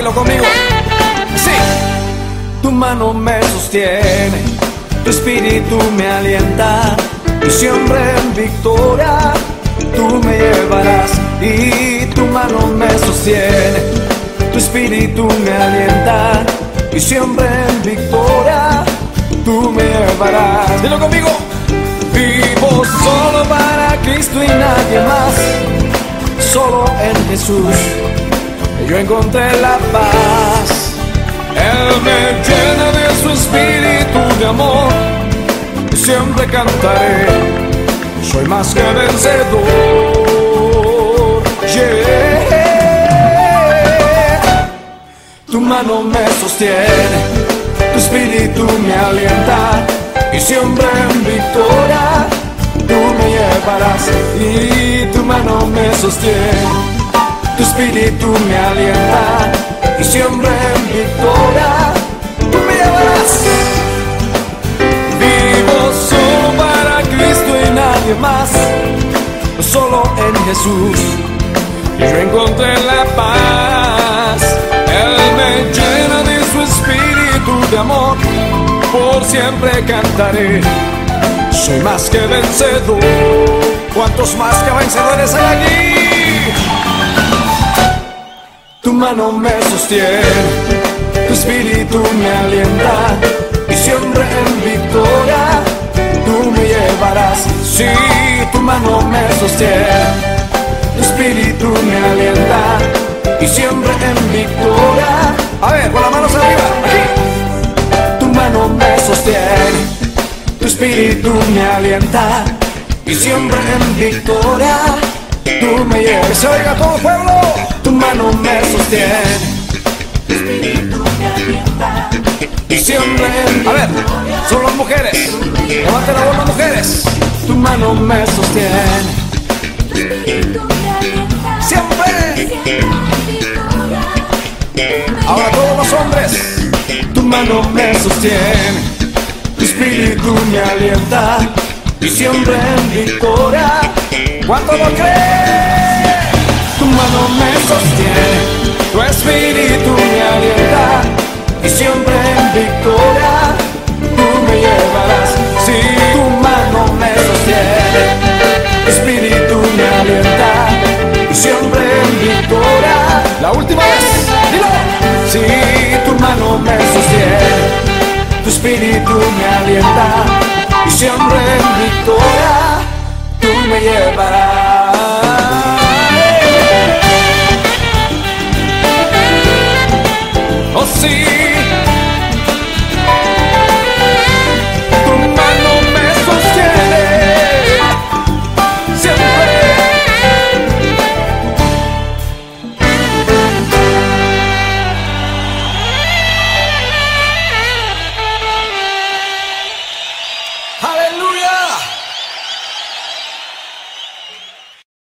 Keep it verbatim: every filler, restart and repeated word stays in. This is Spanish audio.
Dilo conmigo. Sí. Tu mano me sostiene, tu espíritu me alienta, y siempre en victoria tú me llevarás. Y tu mano me sostiene, tu espíritu me alienta, y siempre en victoria tú me llevarás. Dilo conmigo. Vivo solo para Cristo y nadie más, solo en Jesús yo encontré la paz. Él me llena de su espíritu de amor, y siempre cantaré, soy más que vencedor. Yeah. Tu mano me sostiene, tu espíritu me alienta, y siempre en victoria tú me llevarás. Y tu mano me sostiene, tu espíritu me alienta, y siempre en victoria tú me llevarás. Vivo solo para Cristo y nadie más, solo en Jesús yo encontré la paz. Él me llena de su espíritu de amor, por siempre cantaré, soy más que vencedor. ¿Cuántos más que vencedores hay aquí? Tu mano me sostiene, tu espíritu me alienta, y siempre en victoria tú me llevarás. Sí, tu mano me sostiene, tu espíritu me alienta, y siempre en victoria. A ver, con las manos arriba, aquí. Tu mano me sostiene, tu espíritu me alienta, y siempre en victoria tú me llevas. Que se oiga todo el pueblo. Tu mano me sostiene, tu espíritu me alienta, y siempre en victoria. A ver, solo las mujeres, levanten la voz las mujeres. Tu mano me sostiene, tu espíritu me alienta, siempre. Ahora todos los hombres. Tu mano me sostiene, tu espíritu me alienta, y siempre en victoria. ¿Cuánto lo creen? Tu mano me sostiene, tu espíritu me alienta, y siempre en victoria tú me llevarás. Si tu mano me sostiene, tu espíritu me alienta, y siempre en victoria. La última vez, dilo. Si tu mano me sostiene, tu espíritu me alienta, y siempre en victoria tú me llevarás.